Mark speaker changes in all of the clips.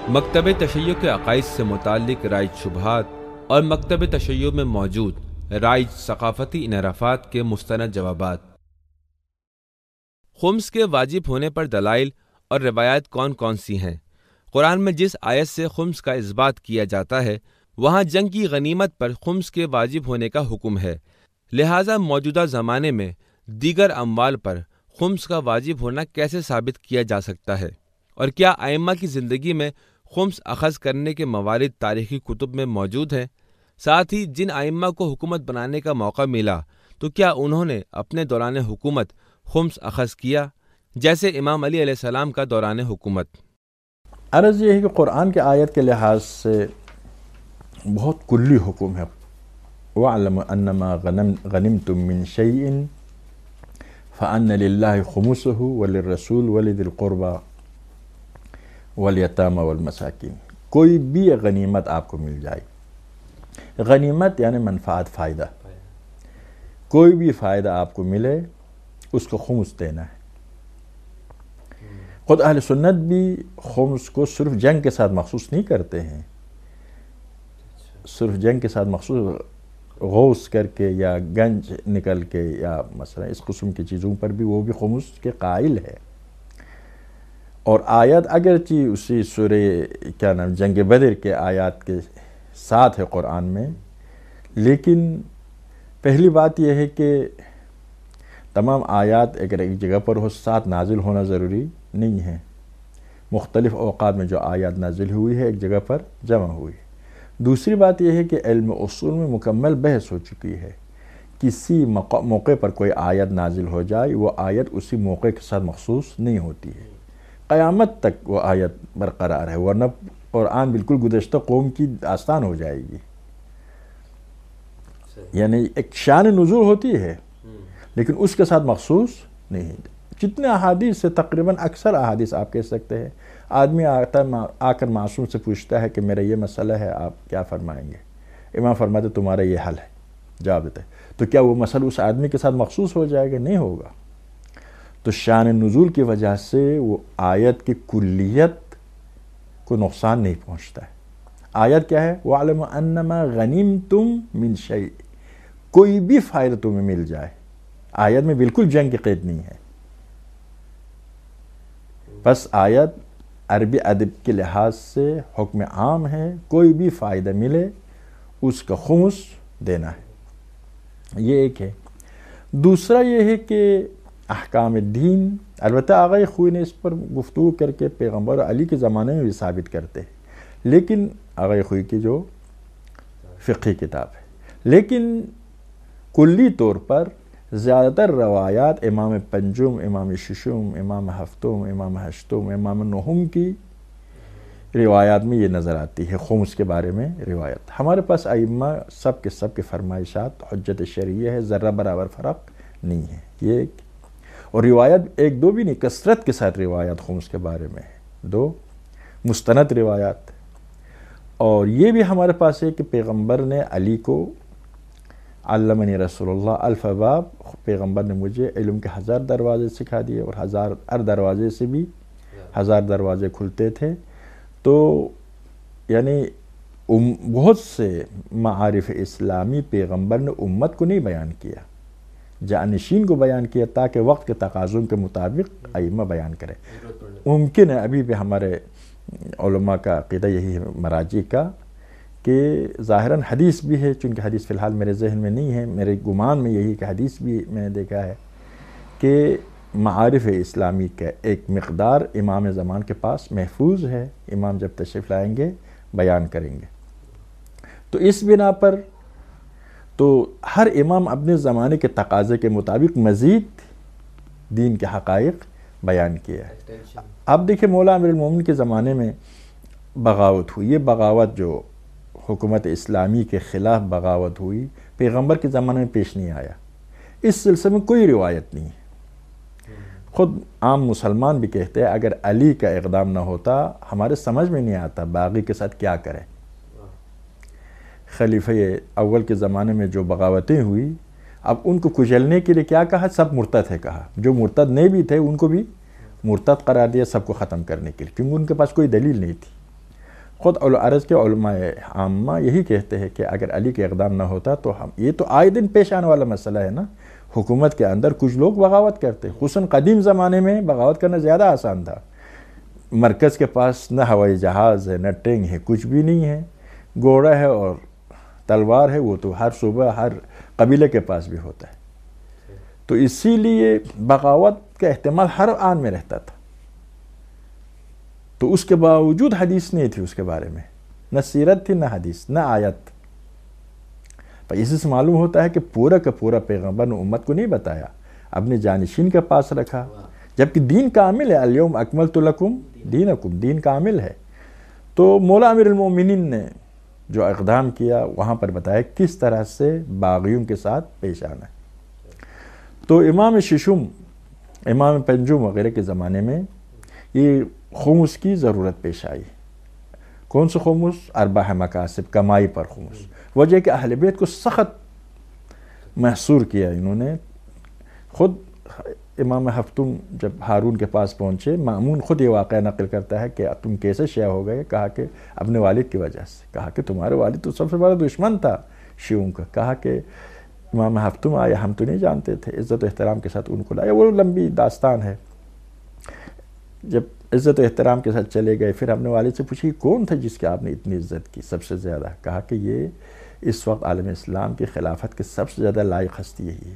Speaker 1: مکتب تشیع کے عقائد سے متعلق رائج شبہات اور مکتب تشیع میں موجود رائج ثقافتی انحرافات کے مستند جوابات۔ خمس کے واجب ہونے پر دلائل اور روایات کون کون سی ہیں؟ قرآن میں جس آیت سے خمس کا اثبات کیا جاتا ہے وہاں جنگ کی غنیمت پر خمس کے واجب ہونے کا حکم ہے، لہٰذا موجودہ زمانے میں دیگر اموال پر خمس کا واجب ہونا کیسے ثابت کیا جا سکتا ہے؟ اور کیا ائمہ کی زندگی میں خمس اخذ کرنے کے موارد تاریخی کتب میں موجود ہیں؟ ساتھ ہی جن ائمہ کو حکومت بنانے کا موقع ملا تو کیا انہوں نے اپنے دوران حکومت خمس اخذ کیا، جیسے امام علی علیہ السلام کا دوران حکومت؟
Speaker 2: عرض یہ ہے کہ قرآن کے آیت کے لحاظ سے بہت کلی حکم ہے۔ وَاعْلَمُوا أَنَّمَا غَنِمْتُم مِّن شَيْءٍ فَأَنَّ لِلَّهِ خُمُسَهُ وَلِلرَّسُولِ وَلِذِي الْقُرْبَى وَالْيَتَامَى وَالْمَسَاكِينِ۔ کوئی بھی غنیمت آپ کو مل جائے، غنیمت یعنی منفعت، فائدہ، کوئی بھی فائدہ آپ کو ملے اس کو خمس دینا ہے۔ خود اہل سنت بھی خمس کو صرف جنگ کے ساتھ مخصوص نہیں کرتے ہیں، صرف جنگ کے ساتھ مخصوص غوث کر کے یا گنج نکل کے یا مثلا اس قسم کی چیزوں پر بھی وہ بھی خمس کے قائل ہے۔ اور آیت اگرچہ اسی سورہ جنگ بدر کے آیات کے ساتھ ہے قرآن میں، لیکن پہلی بات یہ ہے کہ تمام آیات اگر ایک جگہ پر ہو ساتھ نازل ہونا ضروری نہیں ہے۔ مختلف اوقات میں جو آیات نازل ہوئی ہے ایک جگہ پر جمع ہوئی ہے۔ دوسری بات یہ ہے کہ علم اصول میں مکمل بحث ہو چکی ہے، کسی موقع پر کوئی آیت نازل ہو جائے وہ آیت اسی موقع کے ساتھ مخصوص نہیں ہوتی ہے، قیامت تک وہ آیت برقرار ہے، ورنہ قرآن بالکل گزشتہ قوم کی داستان ہو جائے گی۔ یعنی ایک شان نزول ہوتی ہے لیکن اس کے ساتھ مخصوص نہیں۔ جتنے احادیث سے تقریباً اکثر احادیث آپ کہہ سکتے ہیں، آدمی آ کر معصوم سے پوچھتا ہے کہ میرا یہ مسئلہ ہے، آپ کیا فرمائیں گے؟ امام فرماتے تمہارا یہ حل ہے، جواب دیتے تو کیا وہ مسئلہ اس آدمی کے ساتھ مخصوص ہو جائے گا؟ نہیں ہوگا۔ تو شان نزول کی وجہ سے وہ آیت کی کلیت کو نقصان نہیں پہنچتا ہے۔ آیت کیا ہے؟ وَاعْلَمُوا أَنَّمَا غَنِمْتُم مِّن شَيْءٍ، کوئی بھی فائدہ تمہیں مل جائے۔ آیت میں بالکل جنگ کی قید نہیں ہے، بس آیت عربی ادب کے لحاظ سے حکم عام ہے، کوئی بھی فائدہ ملے اس کا خمس دینا ہے، یہ ایک ہے۔ دوسرا یہ ہے کہ احکام دین، البتہ آغا خوئی نے اس پر گفتگو کر کے پیغمبر علی کے زمانے میں بھی ثابت کرتے ہیں، لیکن آغا خوئی کی جو فقہی کتاب ہے، لیکن کلی طور پر زیادہ تر روایات امام پنجم، امام ششم، امام ہفتم، امام ہشتم، امام نہم کی روایات میں یہ نظر آتی ہے۔ خمس کے بارے میں روایت ہمارے پاس ائمہ سب کے فرمائشات حجت شرعیہ ہے، ذرہ برابر فرق نہیں ہے، یہ ایک۔ اور روایت ایک دو بھی نہیں، کثرت کے ساتھ روایات خمس کے بارے میں ہے، دو مستند روایات۔ اور یہ بھی ہمارے پاس ہے کہ پیغمبر نے علی کو علمنی رسول اللہ الف باب، پیغمبر نے مجھے علم کے 1000 دروازے سکھا دیے، اور ہر دروازے سے بھی 1000 دروازے کھلتے تھے۔ تو یعنی بہت سے معارف اسلامی پیغمبر نے امت کو نہیں بیان کیا، جانشین کو بیان کیا تاکہ وقت کے تقاضوں کے مطابق ائمہ بیان کرے۔ ممکن ہے ابھی بھی ہمارے علماء کا عقیدہ یہی ہے، مراجع کا، کہ ظاہراً حدیث بھی ہے، چونکہ حدیث فی الحال میرے ذہن میں نہیں ہے، میرے گمان میں یہی کہ حدیث بھی میں نے دیکھا ہے کہ معارف اسلامی کا ایک مقدار امام زمان کے پاس محفوظ ہے، امام جب تشریف لائیں گے بیان کریں گے۔ تو اس بنا پر تو ہر امام اپنے زمانے کے تقاضے کے مطابق مزید دین کے حقائق بیان کیا ہے۔ اب دیکھیں مولا امیر المومنین کے زمانے میں بغاوت ہوئی، یہ بغاوت جو حکومت اسلامی کے خلاف بغاوت ہوئی پیغمبر کے زمانے میں پیش نہیں آیا، اس سلسلے میں کوئی روایت نہیں ہے۔ خود عام مسلمان بھی کہتے ہیں اگر علی کا اقدام نہ ہوتا ہمارے سمجھ میں نہیں آتا باغی کے ساتھ کیا کریں۔ خلیفہ اول کے زمانے میں جو بغاوتیں ہوئی، اب ان کو کچلنے کے لیے کیا کہا؟ سب مرتد ہے کہا، جو مرتد نہیں بھی تھے ان کو بھی مرتد قرار دیا، سب کو ختم کرنے کے لیے، کیونکہ ان کے پاس کوئی دلیل نہیں تھی۔ خود عرض کے علماء عامہ یہی کہتے ہیں کہ اگر علی کے اقدام نہ ہوتا تو یہ تو آئے دن پیش آنے والا مسئلہ ہے نا، حکومت کے اندر کچھ لوگ بغاوت کرتے، خصوصاً قدیم زمانے میں بغاوت کرنا زیادہ آسان تھا. مرکز کے پاس نہ ہوائی جہاز ہے، نہ ٹینک ہے، کچھ بھی نہیں ہے، گھوڑا ہے اور تلوار ہے، وہ تو ہر صوبہ ہر قبیلے کے پاس بھی ہوتا ہے. تو اسی لیے بغاوت کا احتمال ہر آن میں رہتا تھا. تو اس کے باوجود حدیث نہیں تھی اس کے بارے میں، نہ سیرت تھی، نہ حدیث، نہ آیت. پر اسی سے معلوم ہوتا ہے کہ پورا کا پورا پیغمبر نے امت کو نہیں بتایا، اپنے جانشین کے پاس رکھا، جبکہ دین کامل ہے. الیوم اکملت لکم دینکم، دین کامل ہے. تو مولا امیر المومنین نے جو اقدام کیا وہاں پر بتایا کس طرح سے باغیوں کے ساتھ پیش آنا ہے. تو امام ششم، امام پنجم وغیرہ کے زمانے میں یہ خمس کی ضرورت پیش آئی. کون سا خمس؟ ارباح مکاسب، کمائی پر خمس. وجہ کہ اہل بیت کو سخت محصور کیا انہوں نے. خود امام ہفتم جب ہارون کے پاس پہنچے، مامون خود یہ واقعہ نقل کرتا ہے کہ تم کیسے شیعہ ہو گئے؟ کہا کہ اپنے والد کی وجہ سے. کہا کہ تمہارے والد تو سب سے بڑا دشمن تھا شیعوں کا. کہا کہ امام ہفتم آئے، ہم تو نہیں جانتے تھے. عزت و احترام کے ساتھ ان کو لایا. وہ لمبی داستان ہے. جب عزت و احترام کے ساتھ چلے گئے، پھر اپنے والد سے پوچھی کون تھا جس کی آپ نے اتنی عزت کی سب سے زیادہ؟ کہا کہ یہ اس وقت عالم اسلام کی خلافت کے سب سے زیادہ لائق ہستی یہی ہے.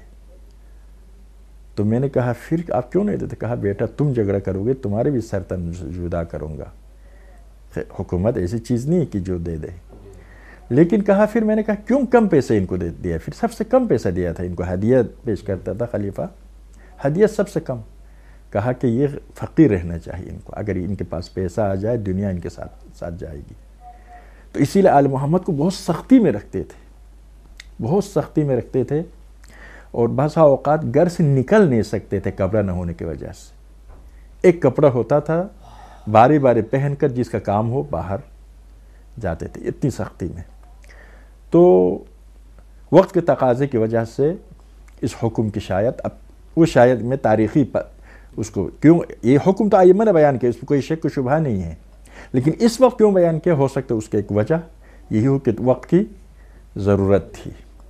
Speaker 2: تو میں نے کہا پھر آپ کیوں نہیں دیتے؟ کہا بیٹا تم جھگڑا کرو گے تمہارے بھی سر تن جدا کروں گا. حکومت ایسی چیز نہیں کہ جو دے دے. لیکن کہا پھر میں نے کہا کیوں کم پیسے ان کو دے دیا؟ پھر سب سے کم پیسہ دیا تھا ان کو، ہدیہ پیش کرتا تھا خلیفہ، ہدیہ سب سے کم. کہا کہ یہ فقیر رہنا چاہیے ان کو، اگر ان کے پاس پیسہ آ جائے دنیا ان کے ساتھ جائے گی. تو اسی لیے آل محمد کو بہت سختی میں رکھتے تھے، بہت سختی میں رکھتے تھے. اور بعض اوقات گھر سے نکل نہیں سکتے تھے کپڑا نہ ہونے کی وجہ سے. ایک کپڑا ہوتا تھا باری باری پہن کر جس کا کام ہو باہر جاتے تھے، اتنی سختی میں. تو وقت کے تقاضے کی وجہ سے اس حکم کی شاید اب وہ شاید میں تاریخی اس کو کیوں یہ حکم تو ائمہ نے بیان کیا، اس میں کوئی شک و شبہ نہیں ہے، لیکن اس وقت کیوں بیان کیا ہو سکتا ہے اس کی ایک وجہ یہی ہو کہ وقت کی ضرورت تھی.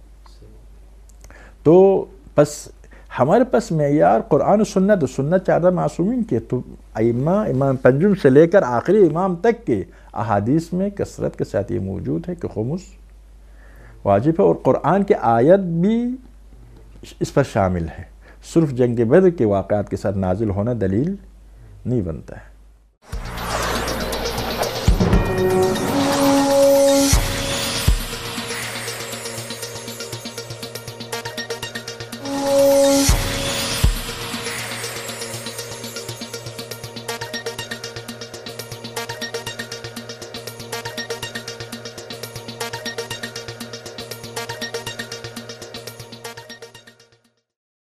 Speaker 2: تو بس ہمارے پاس معیار قرآن و سنت چارہ معصومین کے، تو ائمہ امام پنجم سے لے کر آخری امام تک کے احادیث میں کثرت کے ساتھ یہ موجود ہے کہ خمس واجب ہے. اور قرآن کی آیت بھی اس پر شامل ہے. صرف جنگ بدر کے واقعات کے ساتھ نازل ہونا دلیل نہیں بنتا ہے.